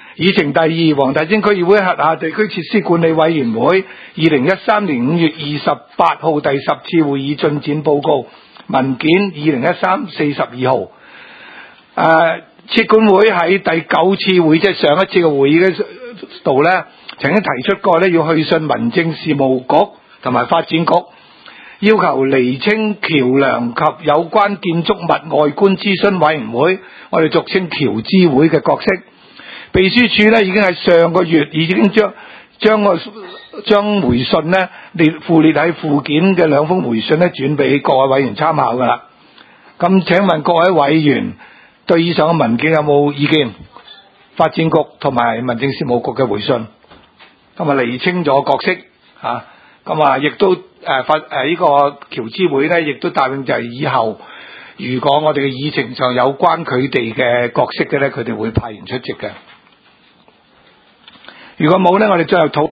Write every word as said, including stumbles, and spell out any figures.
議程第二，黃大仙區議會轄下地區設施管理委員會二零一三年五月二十八號第十次會議進展報告文件二零一三四十二號。誒，設管會喺第九次會，即係上一次嘅會議嘅度咧，曾經提出過咧，要去信民政事務局同埋發展局，要求釐清橋梁及有關建築物外觀諮詢委員會，我哋俗稱橋諮會嘅角色。秘書處咧已經喺上個月已經將將個將回信咧列附列喺附件嘅兩封回信咧轉俾各位委員參考噶啦。咁請問各位委員對以上嘅文件有冇意見？發展局同埋民政事務局嘅回信，咁啊釐清咗角色嚇，咁啊亦都誒發誒呢個橋諮會咧，亦都答應就係以後如果我哋嘅議程上有關佢哋嘅角色嘅咧，佢哋會派員出席嘅。如果冇咧，我哋最後討